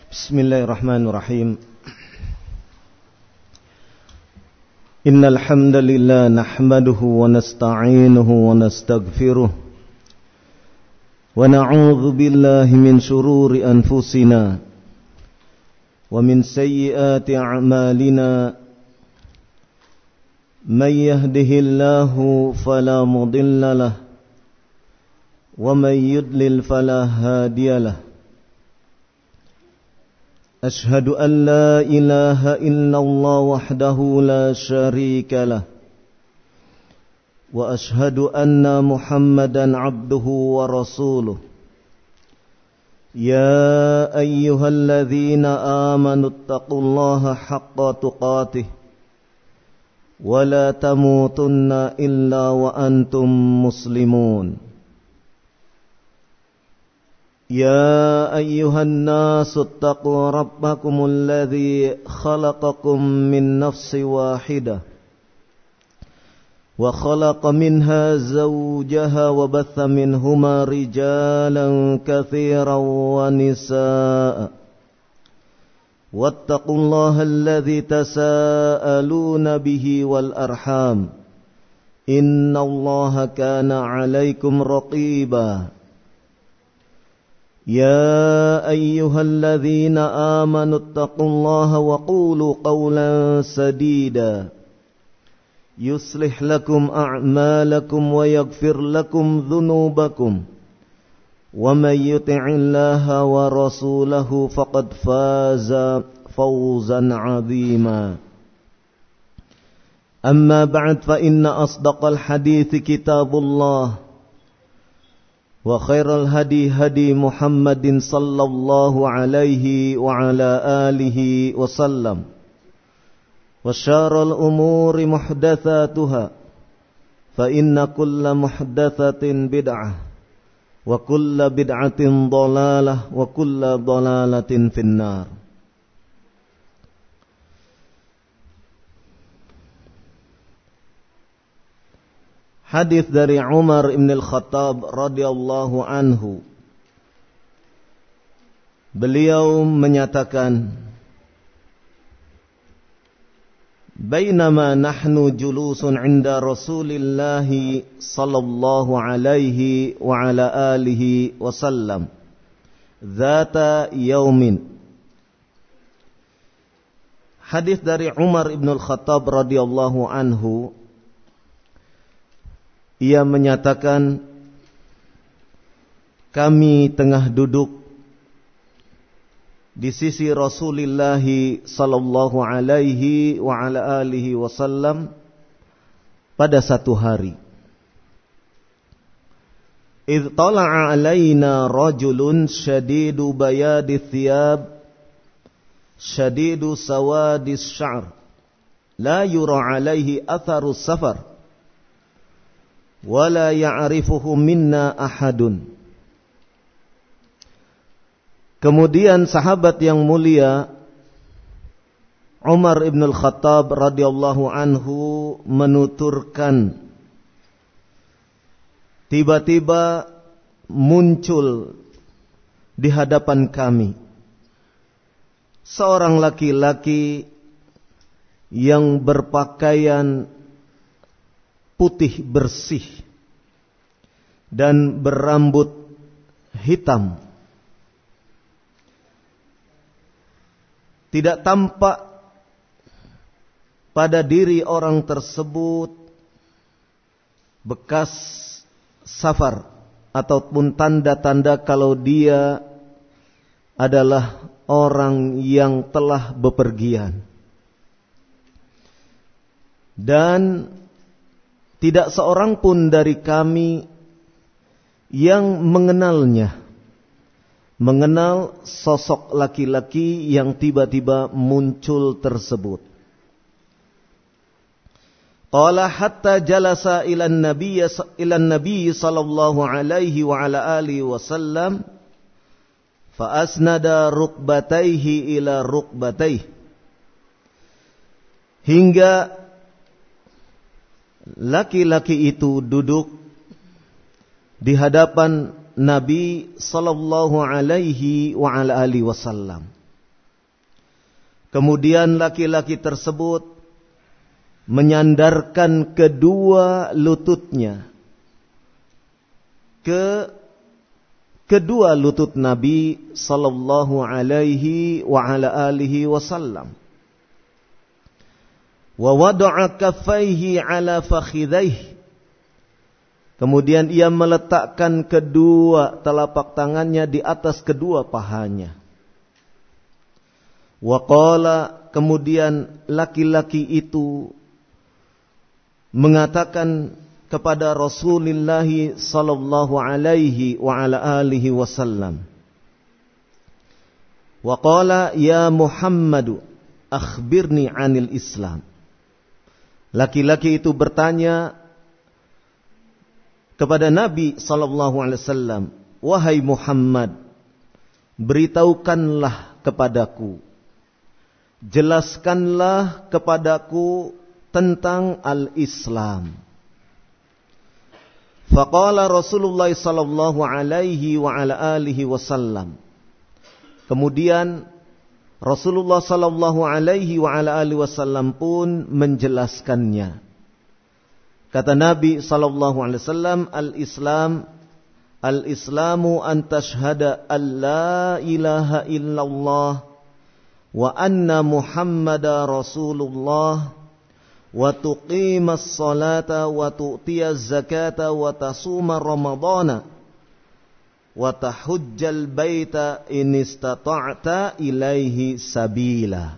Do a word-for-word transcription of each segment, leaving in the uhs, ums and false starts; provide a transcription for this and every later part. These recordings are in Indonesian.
Bismillahirrahmanirrahim. Innal hamdalillah nahmaduhu wa nasta'inuhu wa nastaghfiruh wa na'udzu billahi min shururi anfusina wa min sayyiati a'malina. Man yahdihillahu fala mudilla lahu wa man yudlil fala hadiya lahu. أشهد أن لا إله إلا الله وحده لا شريك له وأشهد أن محمدا عبده ورسوله. يا أيها الذين آمنوا اتقوا الله حق تقاته ولا تموتن إلا وأنتم مسلمون. يا أيها الناس اتقوا ربكم الذي خلقكم من نفس واحدة وخلق منها زوجها وبث منهما رجالا كثيرا ونساء واتقوا الله الذي تساءلون به والأرحام إن الله كان عليكم رقيبا. يا أيها الذين آمنوا اتقوا الله وقولوا قولا سديدا يصلح لكم أعمالكم ويغفر لكم ذنوبكم ومن يطع الله ورسوله فقد فاز فوزا عظيما. أما بعد فإن أصدق الحديث كتاب الله وخير الهدي هدي محمد صلى الله عليه وعلى آله وسلم وشار الأمور محدثاتها فإن كل محدثة بدعة وكل بدعة ضلالة وكل ضلالة في النار. Hadis dari Umar ibn al-Khattab radhiyallahu anhu. Beliau menyatakan, "Bainama nahnu julusun 'inda Rasulillah sallallahu alaihi wa ala alihi wasallam dzata yaumin." Hadis dari Umar ibn al-Khattab radhiyallahu anhu. Ia menyatakan, kami tengah duduk di sisi Rasulullah sallallahu alaihi wa ala alihi wasallam pada satu hari. Idh tala'a alaina rajulun shadidu bayadith thiyab shadidu sawadis sya'r la yura alaihi atharus safar wala ya'rifuhu minna ahadun. Kemudian sahabat yang mulia Umar ibn al-Khattab radhiyallahu anhu menuturkan, tiba-tiba muncul di hadapan kami seorang laki-laki yang berpakaian putih bersih dan berambut hitam. Tidak tampak pada diri orang tersebut bekas safar ataupun tanda-tanda kalau dia adalah orang yang telah bepergian. Dan tidak seorang pun dari kami yang mengenalnya, mengenal sosok laki-laki yang tiba-tiba muncul tersebut. Qala hatta jalasa ila an-nabiy ila an-nabiy sallallahu alaihi wa ala alihi wasallam fa asnada rukbatayhi ila rukbatayhi, hingga laki-laki itu duduk di hadapan Nabi sallallahu alaihi wa ala alihi wasallam. Kemudian laki-laki tersebut menyandarkan kedua lututnya ke kedua lutut Nabi sallallahu alaihi wa ala alihi wasallam. Wa wada'a kaffaihi ala fakhidhaihi. Kemudian ia meletakkan kedua telapak tangannya di atas kedua pahanya. Wa qala, kemudian laki-laki itu mengatakan kepada Rasulullah sallallahu alaihi wa ala alihi wasallam, wa qala ya Muhammad akhbirni 'anil Islam. Laki-laki itu bertanya kepada Nabi sallallahu alaihi wasallam, wahai Muhammad, beritahukanlah kepadaku, jelaskanlah kepadaku tentang al-Islam. Faqala Rasulullah sallallahu alaihi wa ala alihi wasallam. Kemudian Rasulullah sallallahu alaihi wa ala alihi wasallam pun menjelaskannya. Kata Nabi sallallahu alaihi wasallam, al-Islam al-Islamu an tashhada an la ilaha illallah wa anna Muhammadar Rasulullah wa tuqimas salata wa tu'tiyaz zakata wa tasuma ramadana wa tahujjal baita in istata'ta ilaihi sabila.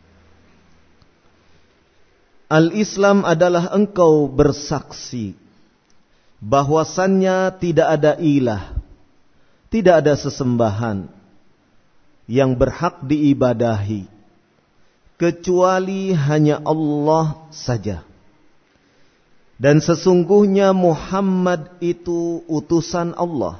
Al-Islam adalah engkau bersaksi bahwasannya tidak ada ilah, tidak ada sesembahan yang berhak diibadahi kecuali hanya Allah saja. Dan sesungguhnya Muhammad itu utusan Allah.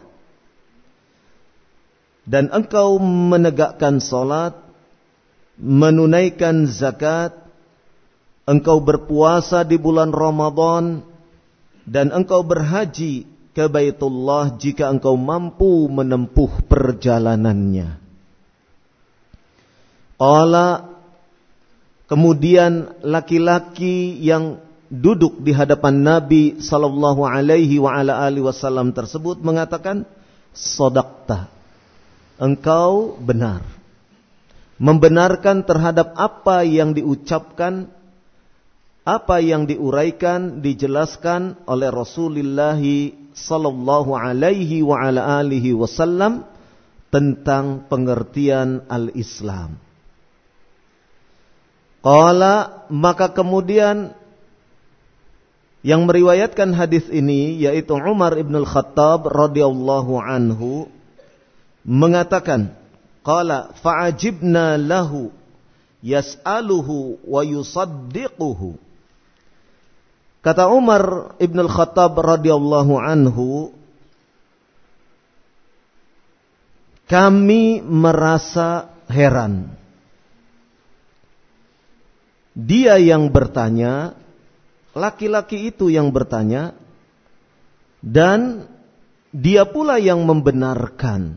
Dan engkau menegakkan salat, menunaikan zakat, engkau berpuasa di bulan Ramadan, dan engkau berhaji ke Baitullah jika engkau mampu menempuh perjalanannya. Qala, kemudian laki-laki yang duduk di hadapan Nabi sallallahu alaihi wa ala alihi wasallam tersebut mengatakan, "Shadaqta." Engkau benar. Membenarkan terhadap apa yang diucapkan, apa yang diuraikan, dijelaskan oleh Rasulullah sallallahu alaihi wa ala alihi wasallam tentang pengertian al-Islam. Qala, maka kemudian yang meriwayatkan hadis ini yaitu Umar ibn al-Khattab radhiyallahu anhu mengatakan, qala fa'ajibna lahu yas'aluhu wa yusaddiquhu. Kata Umar ibn al-Khattab radhiyallahu anhu, kami merasa heran. Dia yang bertanya, laki-laki itu yang bertanya, dan dia pula yang membenarkan.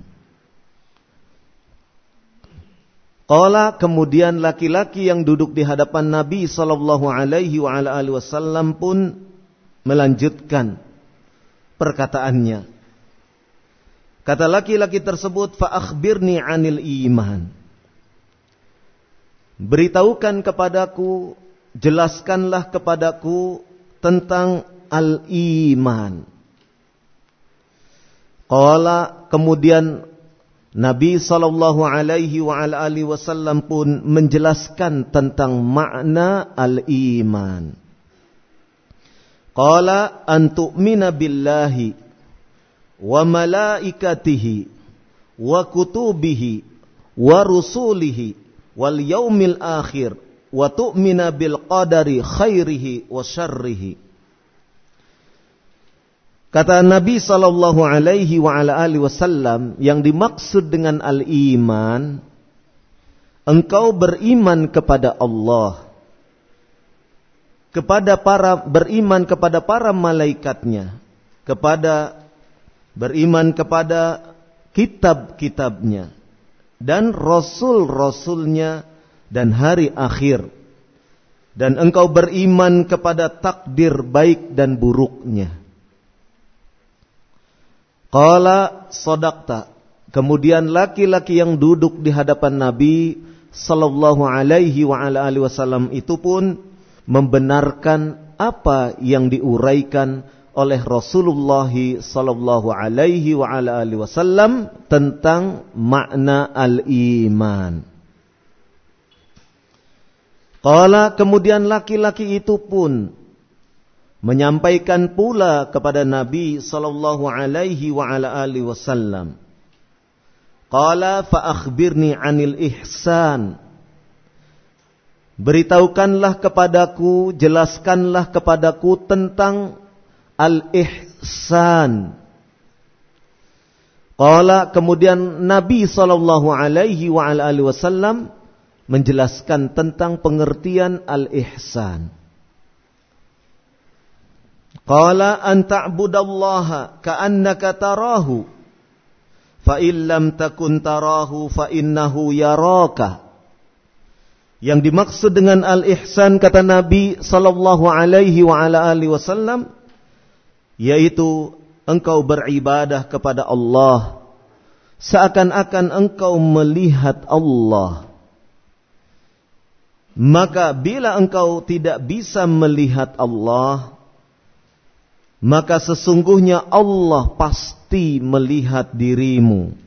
Qala, kemudian laki-laki yang duduk di hadapan Nabi sallallahu alaihi wa ala alihi wasallam pun melanjutkan perkataannya. Kata laki-laki tersebut, fa akhbirni 'anil iman. Beritahukan kepadaku, jelaskanlah kepadaku tentang al-iman. Qala, kemudian Nabi sallallahu alaihi wa ala alihi wasallam pun menjelaskan tentang makna al-iman. Qala, an tu'mina billahi wa malaikatihi wa kutubihi wa rusulihi wal yaumil akhir wa tu'mina bil qadari khairihi wa syarrihi. Kata Nabi sallallahu alaihi wa ala alihi wasallam, yang dimaksud dengan al-iman, engkau beriman kepada Allah, kepada para beriman kepada para malaikatnya, kepada beriman kepada kitab-kitabnya dan rasul-rasulnya dan hari akhir, dan engkau beriman kepada takdir baik dan buruknya. Qala sadaqta. Kemudian laki-laki yang duduk di hadapan Nabi sallallahu alaihi wa ala alihi wasallam itu pun membenarkan apa yang diuraikan oleh Rasulullah sallallahu alaihi wa ala alihi wasallam tentang makna al-iman. Qala, kemudian laki-laki itu pun menyampaikan pula kepada Nabi sallallahu alaihi wa ala alihi wasallam. Qala fa akhbirni 'anil ihsan. Beritahukanlah kepadaku, jelaskanlah kepadaku tentang al-ihsan. Qala, kemudian Nabi sallallahu alaihi wa ala alihi wasallam menjelaskan tentang pengertian al-ihsan. Qala an ta'budallaha ka'annaka tarahu fa illam takun tarahu fa innahu yaraka. Yang dimaksud dengan al-ihsan, kata Nabi sallallahu alaihi wa ala alihi wasallam, yaitu engkau beribadah kepada Allah seakan-akan engkau melihat Allah. Maka bila engkau tidak bisa melihat Allah, maka sesungguhnya Allah pasti melihat dirimu.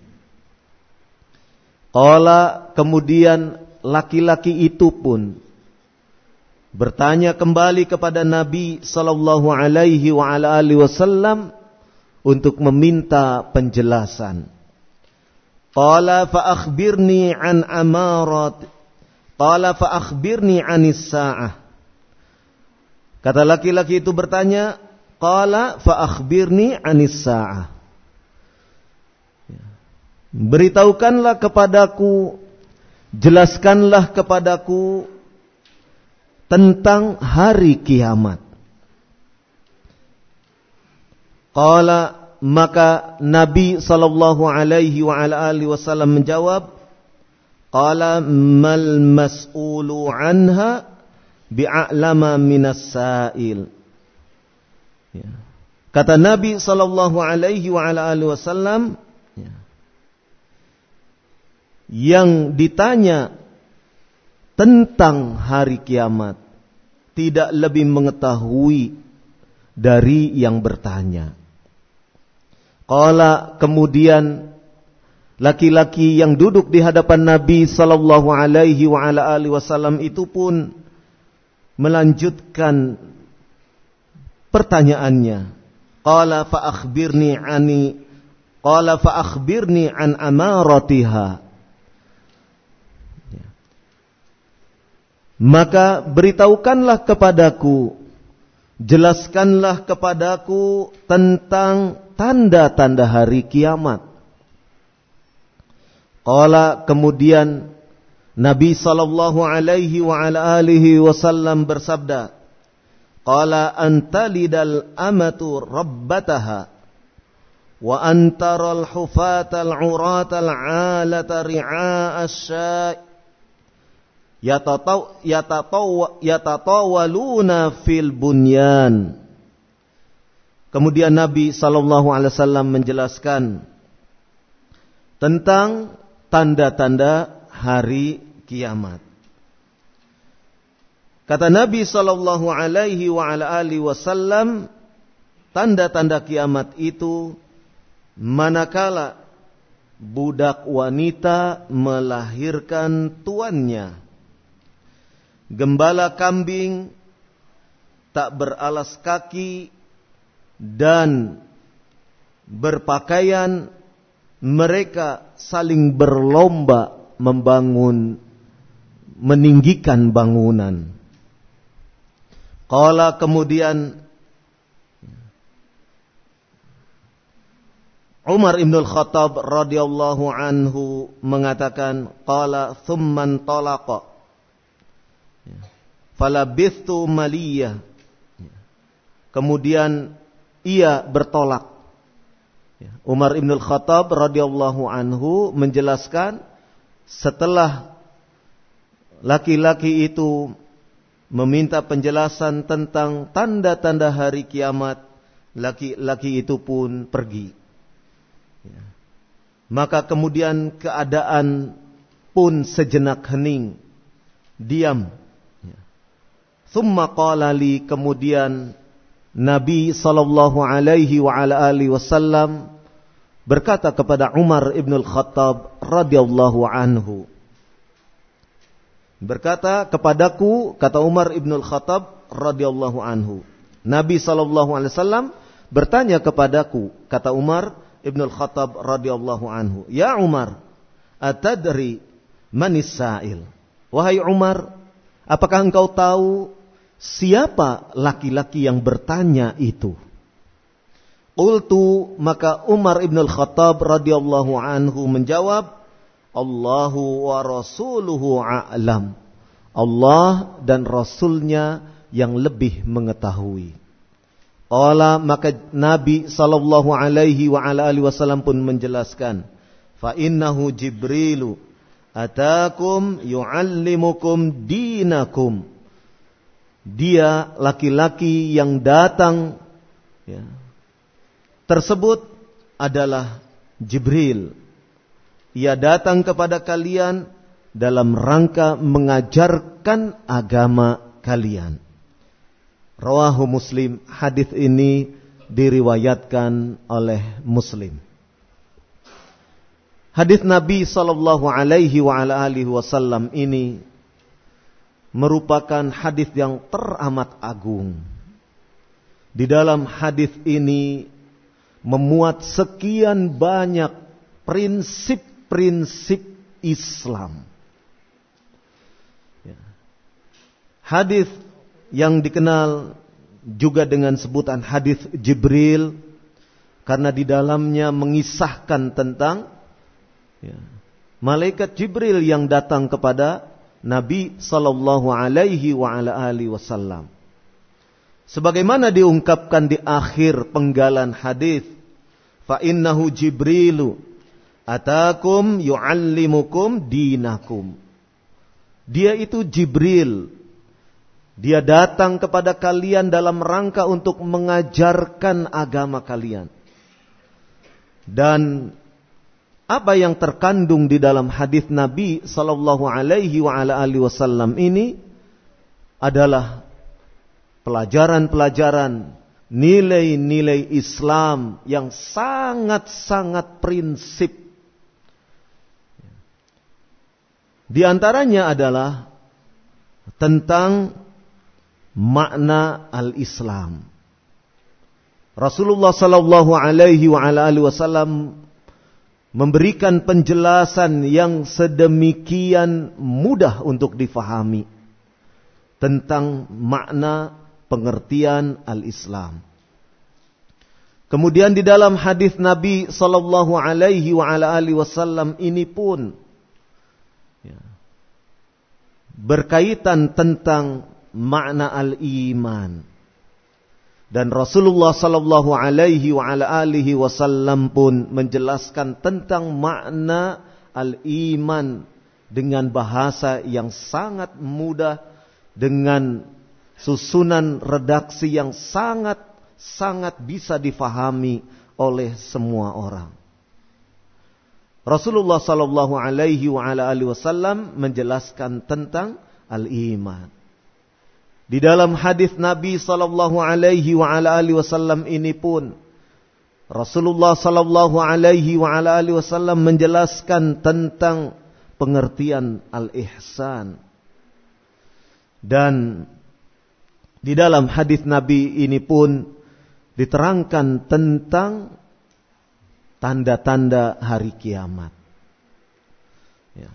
Qala, kemudian laki-laki itu pun bertanya kembali kepada Nabi sallallahu alaihi wa ala alihi wasallam untuk meminta penjelasan. Qala fa akhbirni an amarat. Qala fa akhbirni anis sa'ah. Kata laki-laki itu bertanya, qala fa akhbirni anis sa'ah. Beritahukanlah kepadaku, jelaskanlah kepadaku tentang hari kiamat. Qala, maka Nabi sallallahu alaihi wa ala alihi wasallam menjawab, qala mal mas'ulu anha bi'a'lama minas sa'il. Ya. Kata Nabi sallallahu alaihi wa ala alihi wasallam, ya, yang ditanya tentang hari kiamat tidak lebih mengetahui dari yang bertanya. Qala, kemudian laki-laki yang duduk di hadapan Nabi sallallahu alaihi wa ala alihi wasallam itu pun melanjutkan pertanyaannya. Qala fa akhbirni ani qala fa akhbirni an amaratiha. Maka beritahukanlah kepadaku, jelaskanlah kepadaku tentang tanda-tanda hari kiamat. Qala, kemudian Nabi sallallahu alaihi wa ala alihi wasallam bersabda, qala antalidal amatu rabbataha wa antaral hufatal uratal alata ri'a asy yatataw yatataw yatatawaluna fil bunyan. Kemudian Nabi sallallahu alaihi wasallam menjelaskan tentang tanda-tanda hari kiamat. Kata Nabi sallallahu alaihi wa ala alihi wasallam, tanda-tanda kiamat itu manakala budak wanita melahirkan tuannya, gembala kambing tak beralas kaki dan berpakaian, mereka saling berlomba membangun, meninggikan bangunan. Qala, kemudian Umar ibn al-Khattab radhiyallahu anhu mengatakan, qala thumman talaqa falabithtu maliyah. Kemudian ia bertolak. Umar ibn al-Khattab radhiyallahu anhu menjelaskan, setelah laki-laki itu meminta penjelasan tentang tanda-tanda hari kiamat, laki-laki itu pun pergi. Ya. Maka kemudian keadaan pun sejenak hening, diam. Ya. Thumma qala li, kemudian Nabi sallallahu alaihi wa ala alihi wasallam berkata kepada Umar ibn al-Khattab radhiyallahu anhu. Berkata kepadaku, kata Umar ibn al-Khattab radhiyallahu anhu. Nabi sallallahu alaihi wasallam bertanya kepadaku, kata Umar ibn al-Khattab radhiyallahu anhu, "Ya Umar, atadri manis sa'il?" Wahai Umar, apakah engkau tahu siapa laki-laki yang bertanya itu? Qultu, maka Umar ibn al-Khattab radhiyallahu anhu menjawab, Allahu wa rasuluhu a'lam. Allah dan Rasulnya yang lebih mengetahui. Qala, maka Nabi sallallahu alaihi wa ala alihi wasallam pun menjelaskan, fa innahu Jibrilu atakum yu'allimukum dinakum. Dia laki-laki yang datang, ya, tersebut adalah Jibril. Ia datang kepada kalian dalam rangka mengajarkan agama kalian. Rawahu Muslim. Hadis ini diriwayatkan oleh Muslim. Hadis Nabi sallallahu alaihi wa ala alihi wasallam ini merupakan hadis yang teramat agung. Di dalam hadis ini memuat sekian banyak prinsip-prinsip Islam. Hadis yang dikenal juga dengan sebutan hadis Jibril, karena di dalamnya mengisahkan tentang, ya, malaikat Jibril yang datang kepada Nabi sallallahu alaihi wa ala alihi wasallam. Sebagaimana diungkapkan di akhir penggalan hadis, fa innahu Jibrilu atakum yu'allimukum dinakum. Dia itu Jibril. Dia datang kepada kalian dalam rangka untuk mengajarkan agama kalian. Dan apa yang terkandung di dalam hadis Nabi sallallahu alaihi wa ala alihi wasallam ini adalah pelajaran-pelajaran, nilai-nilai Islam yang sangat-sangat prinsip. Di antaranya adalah tentang makna al-Islam. Rasulullah sallallahu alaihi wa ala alihi wasallam memberikan penjelasan yang sedemikian mudah untuk difahami tentang makna pengertian al-Islam. Kemudian di dalam hadis Nabi sallallahu alaihi wa ala alihi wasallam ini pun, ya, berkaitan tentang makna al-iman. Dan Rasulullah sallallahu alaihi wa ala alihi wasallam pun menjelaskan tentang makna al-iman dengan bahasa yang sangat mudah, dengan susunan redaksi yang sangat-sangat bisa difahami oleh semua orang. Rasulullah sallallahu alaihi wa ala alihi wasallam menjelaskan tentang al-iman. Di dalam hadis Nabi sallallahu alaihi wa ala alihi wasallam ini pun Rasulullah sallallahu alaihi wa ala alihi wasallam menjelaskan tentang pengertian al-ihsan. Dan di dalam hadis Nabi ini pun diterangkan tentang tanda-tanda hari kiamat. Ya.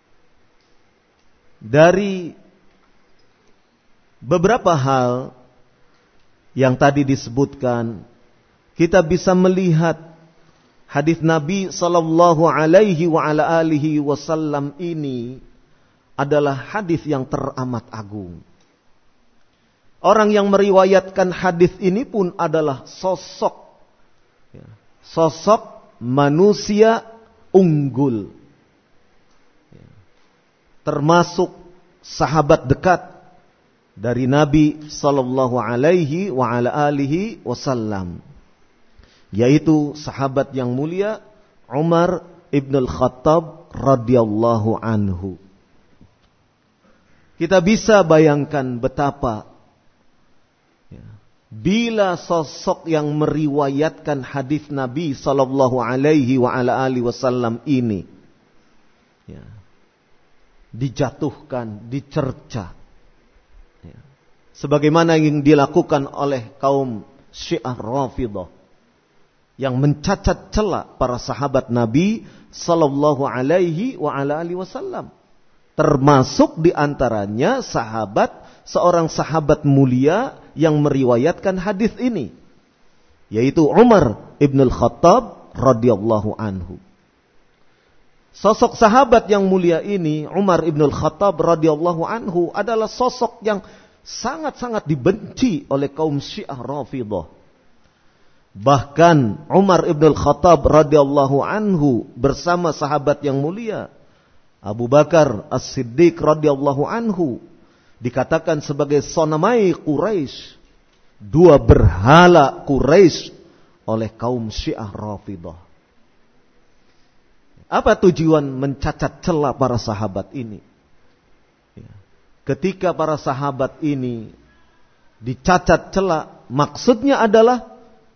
Dari beberapa hal yang tadi disebutkan, kita bisa melihat hadis Nabi sallallahu alaihi wa ala alihi wasallam ini adalah hadis yang teramat agung. Orang yang meriwayatkan hadis ini pun adalah sosok, ya, sosok manusia unggul, ya, termasuk sahabat dekat dari Nabi sallallahu alaihi wa ala alihi wasallam, yaitu sahabat yang mulia Umar ibn al-Khattab radhiyallahu anhu. Kita bisa bayangkan betapa ya, bila sosok yang meriwayatkan hadis Nabi sallallahu alaihi wa ala alihi wasallam ini ya, dijatuhkan, dicerca ya, sebagaimana yang dilakukan oleh kaum Syiah Rafidhah yang mencacat cela para sahabat Nabi sallallahu alaihi wa ala alihi wasallam. Termasuk diantaranya sahabat, seorang sahabat mulia yang meriwayatkan hadis ini, yaitu Umar ibn al-Khattab radhiyallahu anhu. Sosok sahabat yang mulia ini, Umar ibn al-Khattab radhiyallahu anhu, adalah sosok yang sangat-sangat dibenci oleh kaum Syiah Rafidhah. Bahkan Umar ibn al-Khattab radhiyallahu anhu bersama sahabat yang mulia Abu Bakar As-Siddiq radhiyallahu anhu dikatakan sebagai sonamai Quraisy, dua berhala Quraisy oleh kaum Syiah Rafidhah. Apa tujuan mencacat cela para sahabat ini? Ketika para sahabat ini dicacat cela, maksudnya adalah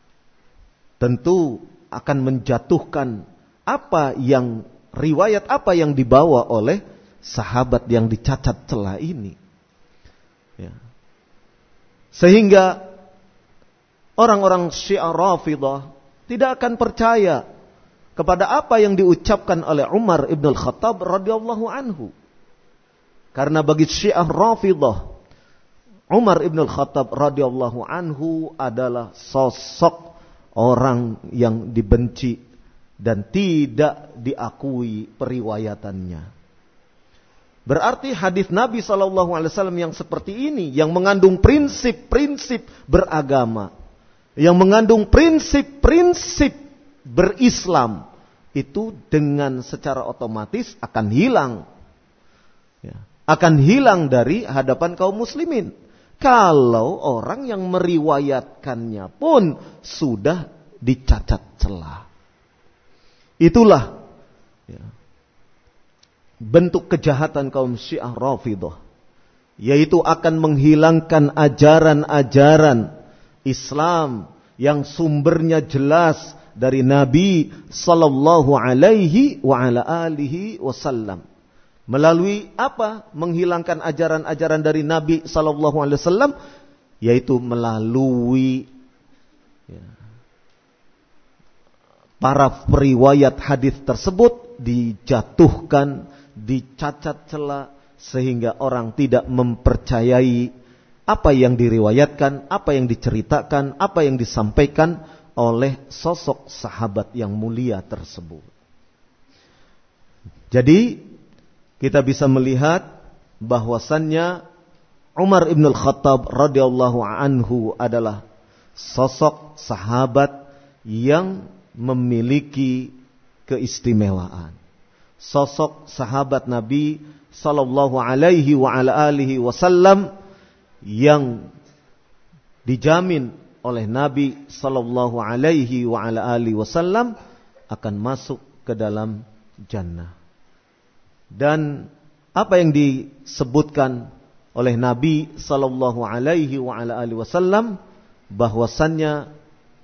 tentu akan menjatuhkan apa yang riwayat apa yang dibawa oleh sahabat yang dicacat cela ini. Ya. Sehingga orang-orang Syiah Rafidhah tidak akan percaya kepada apa yang diucapkan oleh Umar ibn al-Khattab radhiyallahu anhu. Karena bagi Syiah Rafidhah, Umar ibn al-Khattab radhiyallahu anhu adalah sosok orang yang dibenci dan tidak diakui periwayatannya. Berarti hadis Nabi sallallahu alaihi wasallam yang seperti ini, yang mengandung prinsip-prinsip beragama, yang mengandung prinsip-prinsip berislam, itu dengan secara otomatis akan hilang. Ya, akan hilang dari hadapan kaum muslimin. Kalau orang yang meriwayatkannya pun sudah dicacat cela. Itulah ya, bentuk kejahatan kaum Syiah Rafidhah, yaitu akan menghilangkan ajaran-ajaran Islam yang sumbernya jelas dari Nabi sallallahu alaihi wa ala alihi wasallam. Melalui apa? Menghilangkan ajaran-ajaran dari Nabi sallallahu alaihi wasallam, yaitu melalui ya, para periwayat hadis tersebut dijatuhkan, dicacat cela, sehingga orang tidak mempercayai apa yang diriwayatkan, apa yang diceritakan, apa yang disampaikan oleh sosok sahabat yang mulia tersebut. Jadi kita bisa melihat bahwasannya Umar ibn al-Khattab radhiyallahu anhu adalah sosok sahabat yang memiliki keistimewaan. Sosok sahabat Nabi sallallahu alaihi wa ala alihi wasallam yang dijamin oleh Nabi sallallahu alaihi wa ala alihi wasallam akan masuk ke dalam jannah. Dan apa yang disebutkan oleh Nabi sallallahu alaihi wa ala alihi wasallam bahwasannya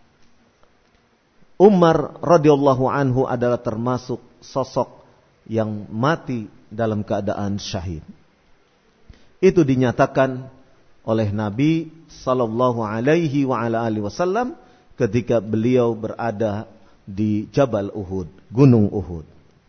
Umar radhiyallahu anhu adalah termasuk sosok yang mati dalam keadaan syahid. Itu dinyatakan oleh Nabi sallallahu alaihi wa ala alihi wasallam ketika beliau berada di Jabal Uhud, Gunung Uhud.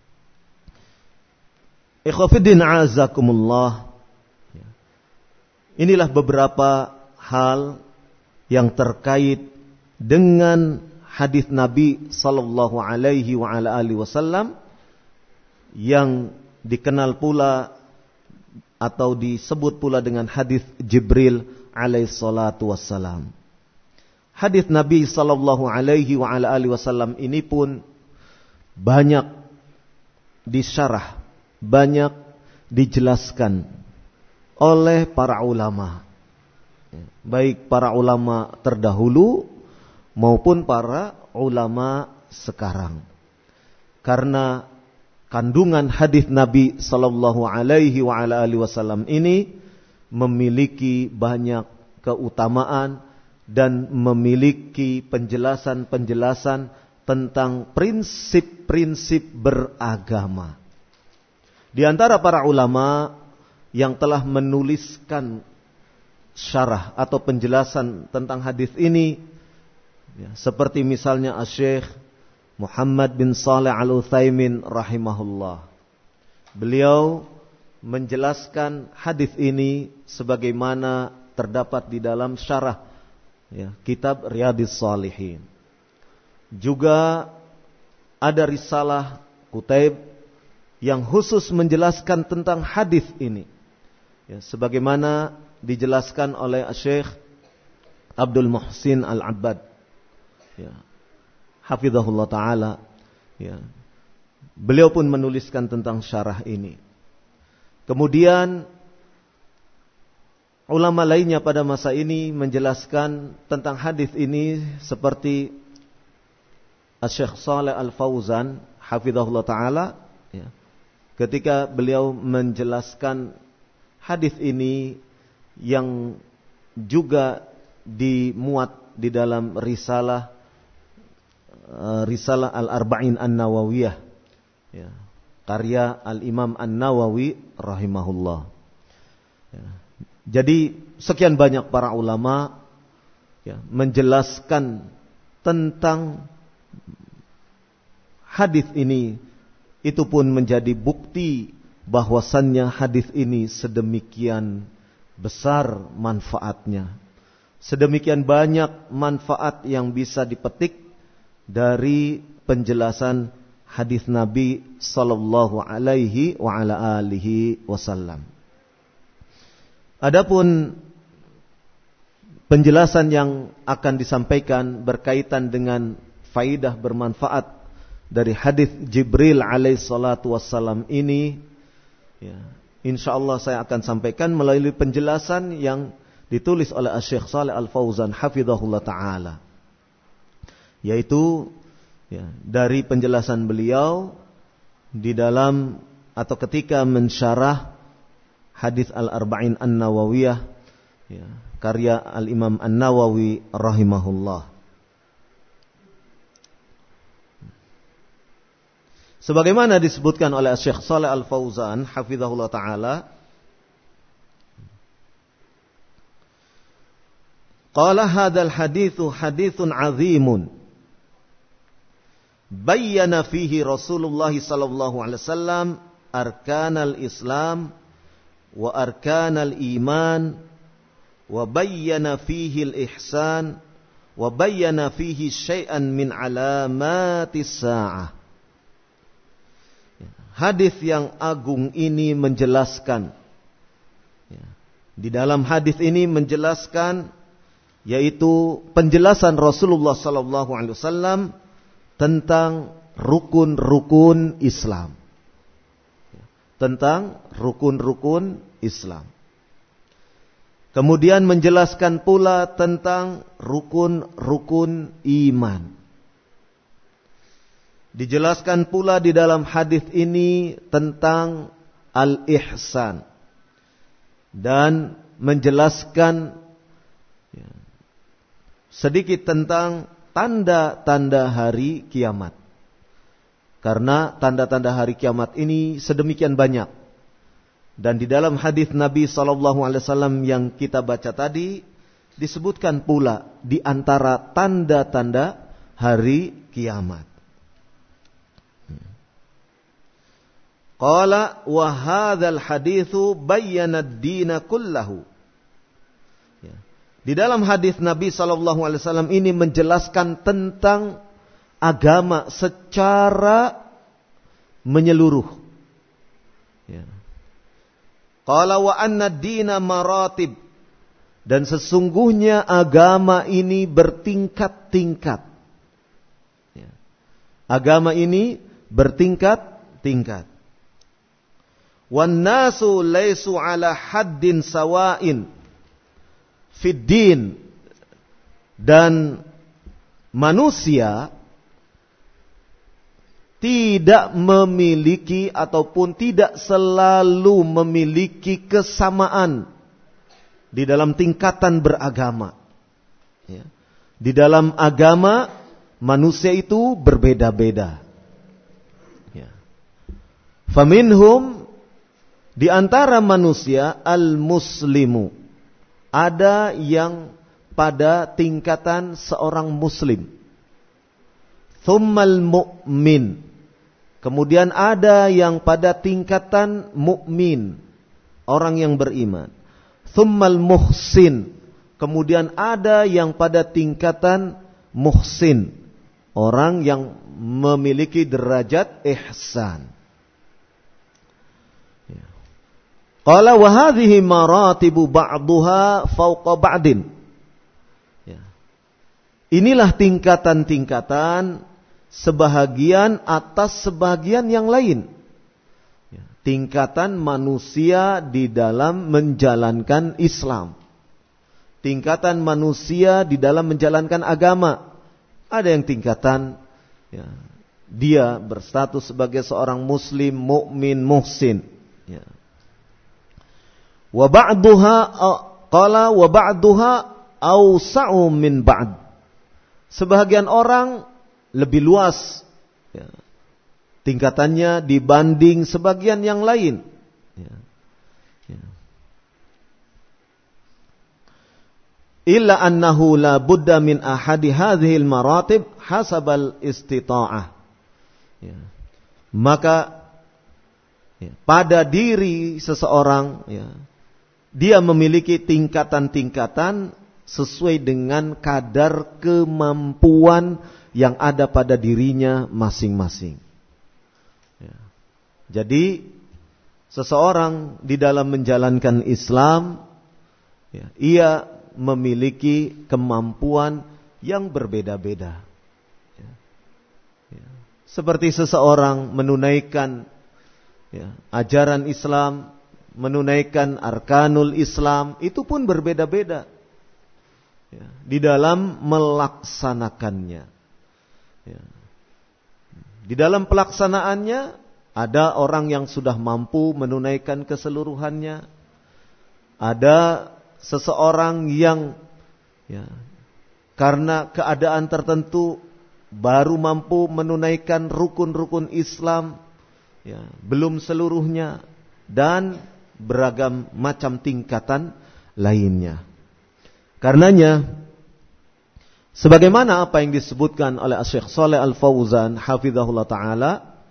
Ikhwatiddin a'azakumullah. Inilah beberapa hal yang terkait dengan hadis Nabi sallallahu alaihi wa ala alihi wasallam yang dikenal pula atau disebut pula dengan hadis Jibril alaihi salatu wassalam. Hadis Nabi sallallahu alaihi wa ala alihi wasallam ini pun banyak disyarah, banyak dijelaskan oleh para ulama, baik para ulama terdahulu maupun para ulama sekarang. Karena kandungan hadis Nabi sallallahu alaihi wa ala alihi wasallam ini memiliki banyak keutamaan dan memiliki penjelasan-penjelasan tentang prinsip-prinsip beragama. Di antara para ulama yang telah menuliskan syarah atau penjelasan tentang hadis ini, ya, seperti misalnya Asy-Syaikh Muhammad bin Shalih Al-Utsaimin rahimahullah. Beliau menjelaskan hadis ini sebagaimana terdapat di dalam syarah, ya, kitab Riyadhis Shalihin. Juga ada risalah Kutaib yang khusus menjelaskan tentang hadis ini, ya, sebagaimana dijelaskan oleh Syekh Abdul Muhsin Al-Abbad, ya, hafizahullah taala, ya. Beliau pun menuliskan tentang syarah ini. Kemudian ulama lainnya pada masa ini menjelaskan tentang hadis ini seperti Syekh Shalih Al-Fauzan hafizahullah taala, ya, ketika beliau menjelaskan hadis ini yang juga dimuat di dalam risalah risalah Al-Arba'in An-Nawawiyah, ya, karya Al-Imam An-Nawawi rahimahullah. Ya. Jadi sekian banyak para ulama, ya, menjelaskan tentang hadis ini. Itu pun menjadi bukti bahwasannya hadis ini sedemikian besar manfaatnya. Sedemikian banyak manfaat yang bisa dipetik dari penjelasan hadis Nabi sallallahu alaihi wa ala alihi wasallam. Adapun penjelasan yang akan disampaikan berkaitan dengan faidah bermanfaat dari hadis Jibril alaihi salatu wassalam ini, ya, insyaallah saya akan sampaikan melalui penjelasan yang ditulis oleh Syekh Shalih Al-Fauzan hafizahullah taala, yaitu, ya, dari penjelasan beliau di dalam atau ketika mensyarah hadis Al-Arba'in An-Nawawiyah, ya, karya Al-Imam An-Nawawi rahimahullah. Sebagaimana disebutkan oleh Syekh Shalih Al-Fauzan hafizahullah taala, qala hadzal haditsu haditsun 'azimun bayyana fihi Rasulullah sallallahu alaihi wasallam arkanal Islam wa arkanal iman wa bayyana fihi al-ihsan wa bayyana fihi syai'an min alamatis sa'ah. Hadis yang agung ini menjelaskan, ya, di dalam hadis ini menjelaskan, yaitu penjelasan Rasulullah sallallahu alaihi wasallam tentang rukun-rukun Islam, ya, tentang rukun-rukun Islam. Kemudian menjelaskan pula tentang rukun-rukun iman. Dijelaskan pula di dalam hadis ini tentang al-ihsan dan menjelaskan, ya, sedikit tentang tanda-tanda hari kiamat. Karena tanda-tanda hari kiamat ini sedemikian banyak. Dan di dalam hadis Nabi sallallahu alaihi wasallam yang kita baca tadi disebutkan pula di antara tanda-tanda hari kiamat. Qala wa hadzal haditsu bayyana ad-din kullahu. Ya. Di dalam hadis Nabi sallallahu alaihi wasallam ini menjelaskan tentang agama secara menyeluruh. Ya. Qala wa anna ad-dina maratib, dan sesungguhnya agama ini bertingkat-tingkat. Ya. Agama ini bertingkat-tingkat. wan nasu laisu ala haddin sawa'in fid din, dan manusia tidak memiliki ataupun tidak selalu memiliki kesamaan di dalam tingkatan beragama. Ya. Di dalam agama manusia itu berbeda-beda. Ya. Faminhum, di antara manusia, al-muslimu, ada yang pada tingkatan seorang muslim. Thummal mu'min, kemudian ada yang pada tingkatan mukmin, orang yang beriman. Thummal muhsin, kemudian ada yang pada tingkatan muhsin, orang yang memiliki derajat ihsan. Qala wa hadhihi maratibu ba'daha fawqa ba'din. Inilah tingkatan-tingkatan sebahagian atas sebahagian yang lain. Tingkatan manusia di dalam menjalankan Islam. Tingkatan manusia di dalam menjalankan agama. Ada yang tingkatan ya, dia berstatus sebagai seorang muslim, mukmin, muhsin. Ya. Wa ba'duha qala wa ba'duha awsa'u min ba'd. Sebahagian orang lebih luas ya, tingkatannya dibanding sebagian yang lain. Ya. Ya. Illa annahu la budda min ahadi hadhil maratib hasabal istita'ah. Ya. Maka ya, pada diri seseorang ya, dia memiliki tingkatan-tingkatan sesuai dengan kadar kemampuan yang ada pada dirinya masing-masing. Ya. Jadi seseorang di dalam menjalankan Islam, ya, ia memiliki kemampuan yang berbeda-beda. Ya. Ya. Seperti seseorang menunaikan ya, ajaran Islam, menunaikan arkanul Islam, itu pun berbeda-beda. Ya, di dalam melaksanakannya. Ya. Di dalam pelaksanaannya ada orang yang sudah mampu menunaikan keseluruhannya. Ada seseorang yang ya, karena keadaan tertentu baru mampu menunaikan rukun-rukun Islam, ya, belum seluruhnya, dan beragam macam tingkatan lainnya. Karenanya, sebagaimana apa yang disebutkan oleh Syekh Shalih Al-Fauzan hafizahullah ta'ala,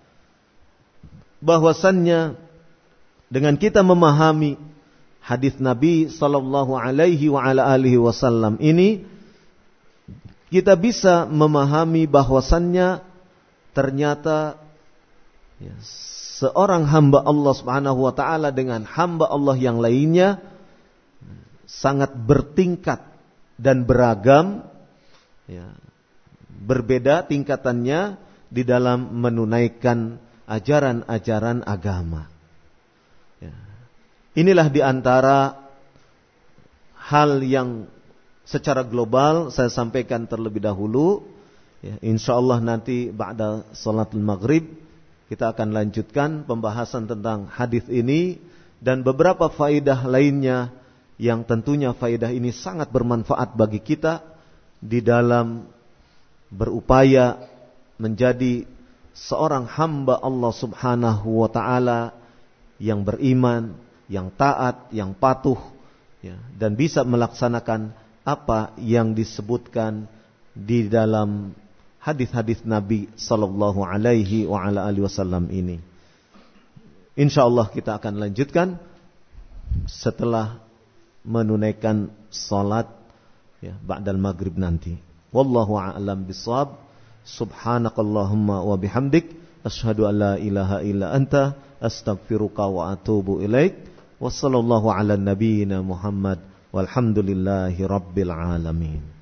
bahwasannya dengan kita memahami hadis Nabi sallallahu alaihi wa ala alihi wasallam ini, kita bisa memahami bahwasannya ternyata ya, seorang hamba Allah Subhanahu wa taala dengan hamba Allah yang lainnya sangat bertingkat dan beragam, ya, berbeda tingkatannya di dalam menunaikan ajaran-ajaran agama. Ya. Inilah diantara hal yang secara global saya sampaikan terlebih dahulu. Ya, insyaallah nanti ba'da salatul maghrib kita akan lanjutkan pembahasan tentang hadis ini dan beberapa faedah lainnya yang tentunya faedah ini sangat bermanfaat bagi kita di dalam berupaya menjadi seorang hamba Allah Subhanahu wa taala yang beriman, yang taat, yang patuh, ya, dan bisa melaksanakan apa yang disebutkan di dalam hadis-hadis Nabi sallallahu alaihi wa ala alihi wasallam ini. Insyaallah kita akan lanjutkan setelah menunaikan salat ya ba'dal maghrib nanti. Wallahu a'lam bissawab. Subhanakallahumma wa bihamdik asyhadu an la ilaha illa anta astaghfiruka wa atubu ilaik. Wassallallahu ala nabiyyina Muhammad walhamdulillahi rabbil alamin.